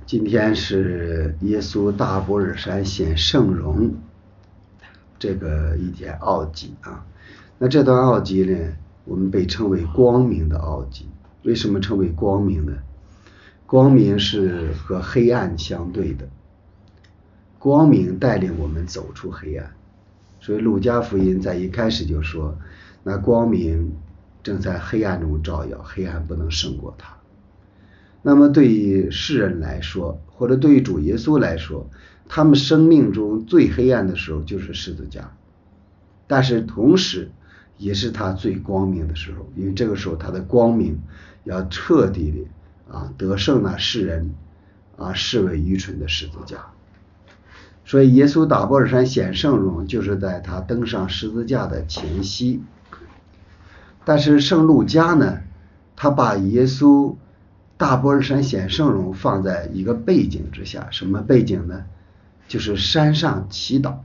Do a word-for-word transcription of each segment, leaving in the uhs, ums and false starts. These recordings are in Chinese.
今天是耶稣大波尔山显圣容这个一天奥迹啊。那这段奥迹呢，我们被称为光明的奥迹。为什么称为光明呢？光明是和黑暗相对的，光明带领我们走出黑暗。所以路加福音在一开始就说，那光明正在黑暗中照耀，黑暗不能胜过它。那么对于世人来说，或者对于主耶稣来说，他们生命中最黑暗的时候就是十字架，但是同时也是他最光明的时候，因为这个时候他的光明要彻底的啊得胜那世人啊视为愚蠢的十字架。所以耶稣大波尔山显圣容就是在他登上十字架的前夕。但是圣路加呢，他把耶稣大波尔山显圣容放在一个背景之下。什么背景呢？就是山上祈祷。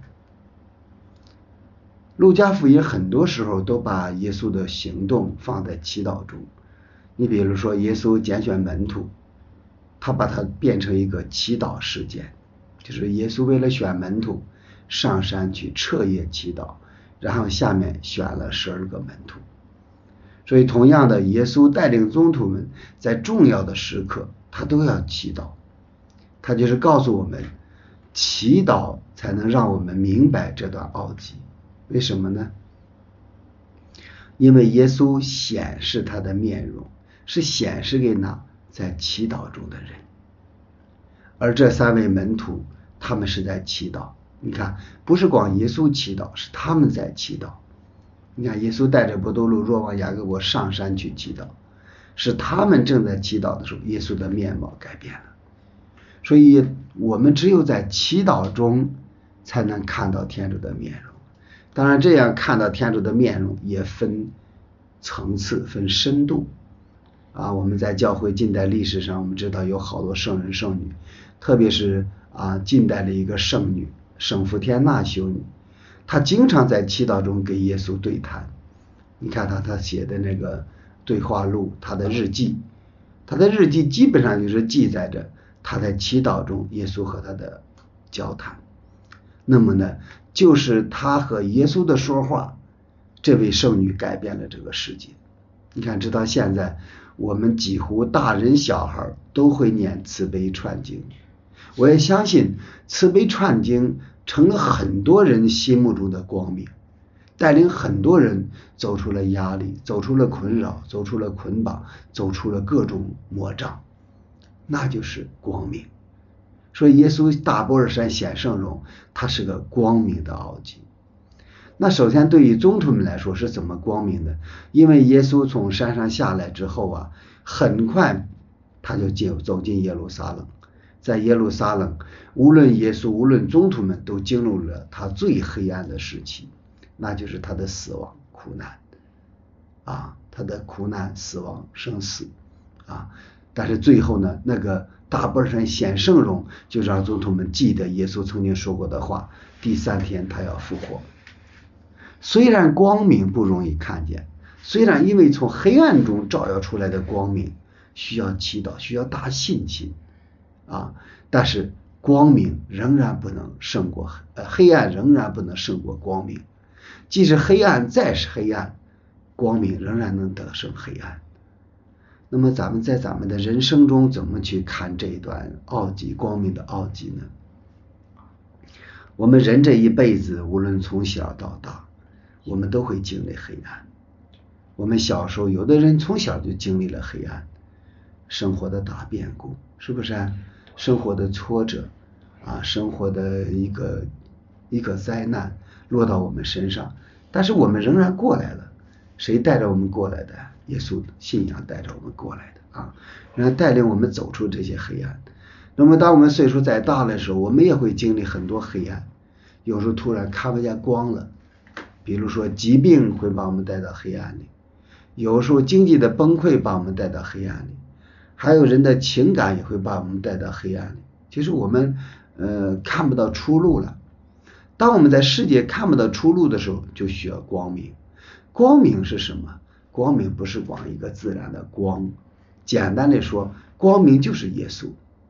路加福音很多时候都把耶稣的行动放在祈祷中。你比如说耶稣拣选门徒，他把它变成一个祈祷事件，就是耶稣为了选门徒上山去彻夜祈祷，然后下面选了十二个门徒。所以同样的，耶稣带领宗徒们在重要的时刻他都要祈祷。他就是告诉我们，祈祷才能让我们明白这段奥迹。为什么呢？因为耶稣显示他的面容，是显示给那在祈祷中的人。而这三位门徒他们是在祈祷。你看，不是光耶稣祈祷，是他们在祈祷。你看耶稣带着伯多禄、若望、雅各伯上山去祈祷，是他们正在祈祷的时候，耶稣的面貌改变了。所以我们只有在祈祷中才能看到天主的面容。当然这样看到天主的面容也分层次分深度啊。我们在教会近代历史上，我们知道有好多圣人圣女，特别是啊近代的一个圣女圣福天娜修女，她经常在祈祷中跟耶稣对谈。你看她她写的那个对话录，她的日记，她的日记基本上就是记载着她在祈祷中耶稣和她的交谈。那么呢，就是她和耶稣的说话，这位圣女改变了这个世界。你看直到现在，我们几乎大人小孩都会念慈悲串经。我也相信慈悲串经成了很多人心目中的光明，带领很多人走出了压力，走出了困扰，走出了捆绑，走出了各种魔障，那就是光明。所以耶稣大波尔山显圣容，它是个光明的奥迹。那首先对于宗徒们来说是怎么光明的？因为耶稣从山上下来之后啊，很快他就进走进耶路撒冷。在耶路撒冷，无论耶稣无论宗徒们都经历了他最黑暗的时期，那就是他的死亡苦难啊，他的苦难死亡生死啊。但是最后呢，那个大波尔山显圣容就让宗徒们记得耶稣曾经说过的话，第三天他要复活。虽然光明不容易看见，虽然因为从黑暗中照耀出来的光明需要祈祷，需要大信心啊，但是光明仍然不能胜过呃黑暗，仍然不能胜过光明。即使黑暗再是黑暗，光明仍然能得胜黑暗。那么咱们在咱们的人生中怎么去看这一段奥迹，光明的奥迹呢？我们人这一辈子，无论从小到大，我们都会经历黑暗。我们小时候，有的人从小就经历了黑暗，生活的大变故，是不是啊？生活的挫折啊，生活的一个一个灾难落到我们身上，但是我们仍然过来了。谁带着我们过来的？耶稣信仰带着我们过来的啊，然后带领我们走出这些黑暗。那么当我们岁数再大的时候，我们也会经历很多黑暗，有时候突然看不见光了，比如说疾病会把我们带到黑暗里，有时候经济的崩溃把我们带到黑暗里，还有人的情感也会把我们带到黑暗里。其实我们呃看不到出路了。当我们在世界看不到出路的时候，就需要光明。光明是什么？光明不是光一个自然的光，简单的说，光明就是耶稣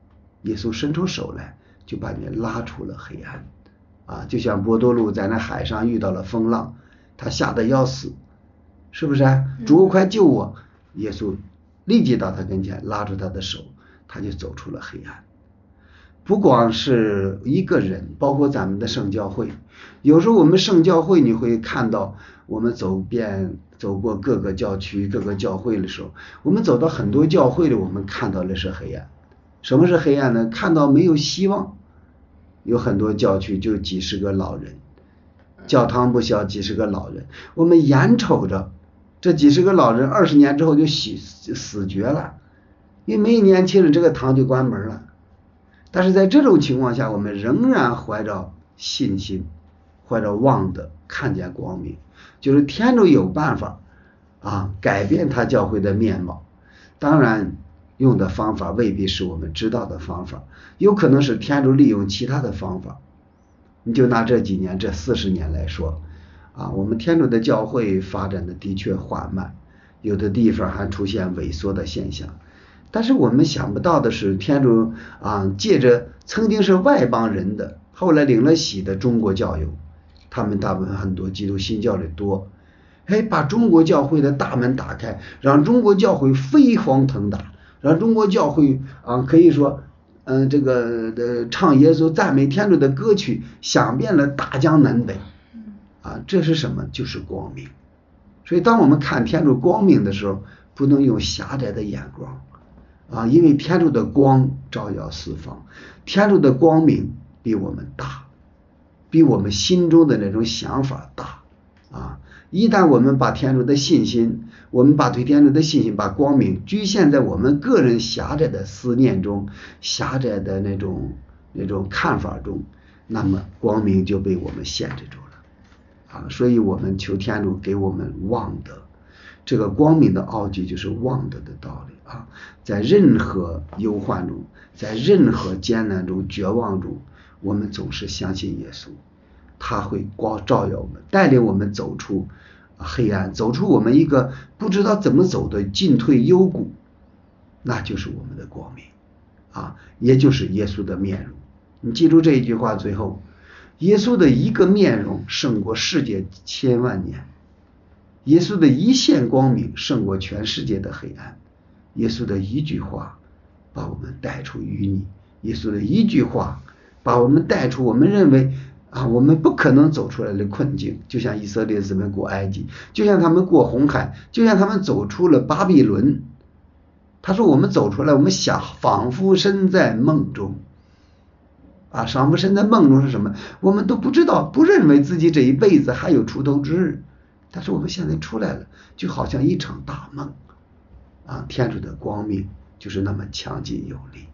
耶稣伸出手来就把你拉出了黑暗啊，就像伯多禄在那海上遇到了风浪，他吓得要死，是不是啊？主快救我！耶稣立即到他跟前拉住他的手，他就走出了黑暗。不光是一个人，包括咱们的圣教会，有时候我们圣教会你会看到，我们走遍走过各个教区各个教会的时候，我们走到很多教会里，我们看到的是黑暗。什么是黑暗呢？看到没有希望。有很多教区就几十个老人，教堂不小，几十个老人，我们眼瞅着这几十个老人二十年之后就死死绝了，因为没年轻人，这个堂就关门了。但是在这种情况下，我们仍然怀着信心，怀着望的看见光明，就是天主有办法啊改变他教会的面貌。当然用的方法未必是我们知道的方法，有可能是天主利用其他的方法。你就拿这几年这四十年来说啊，我们天主的教会发展的的确缓慢，有的地方还出现萎缩的现象。但是我们想不到的是，天主啊借着曾经是外邦人的，后来领了洗的中国教友，他们大部分很多基督新教的多，哎，把中国教会的大门打开，让中国教会飞黄腾达，让中国教会啊可以说嗯、呃、这个的唱耶稣赞美天主的歌曲响遍了大江南北啊，这是什么？就是光明。所以当我们看天主光明的时候，不能用狭窄的眼光啊，因为天主的光照耀四方，天主的光明比我们大，比我们心中的那种想法大啊。一旦我们把天主的信心，我们把对天主的信心，把光明局限在我们个人狭窄的思念中，狭窄的那种那种看法中，那么光明就被我们限制住了啊。所以我们求天主给我们望德，这个光明的奥迹就是望德的道理啊。在任何忧患中，在任何艰难中绝望中，我们总是相信耶稣，他会光照耀我们，带领我们走出黑暗，走出我们一个不知道怎么走的进退幽谷，那就是我们的光明啊，也就是耶稣的面容。你记住这一句话，最后耶稣的一个面容胜过世界千万年，耶稣的一线光明胜过全世界的黑暗，耶稣的一句话把我们带出淤泥，耶稣的一句话把我们带出我们认为啊，我们不可能走出来的困境，就像以色列子民过埃及，就像他们过红海，就像他们走出了巴比伦。他说我们走出来，我们想仿佛身在梦中啊，仿佛身在梦中是什么？我们都不知道，不认为自己这一辈子还有出头之日，但是我们现在出来了，就好像一场大梦啊，天主的光明就是那么强劲有力。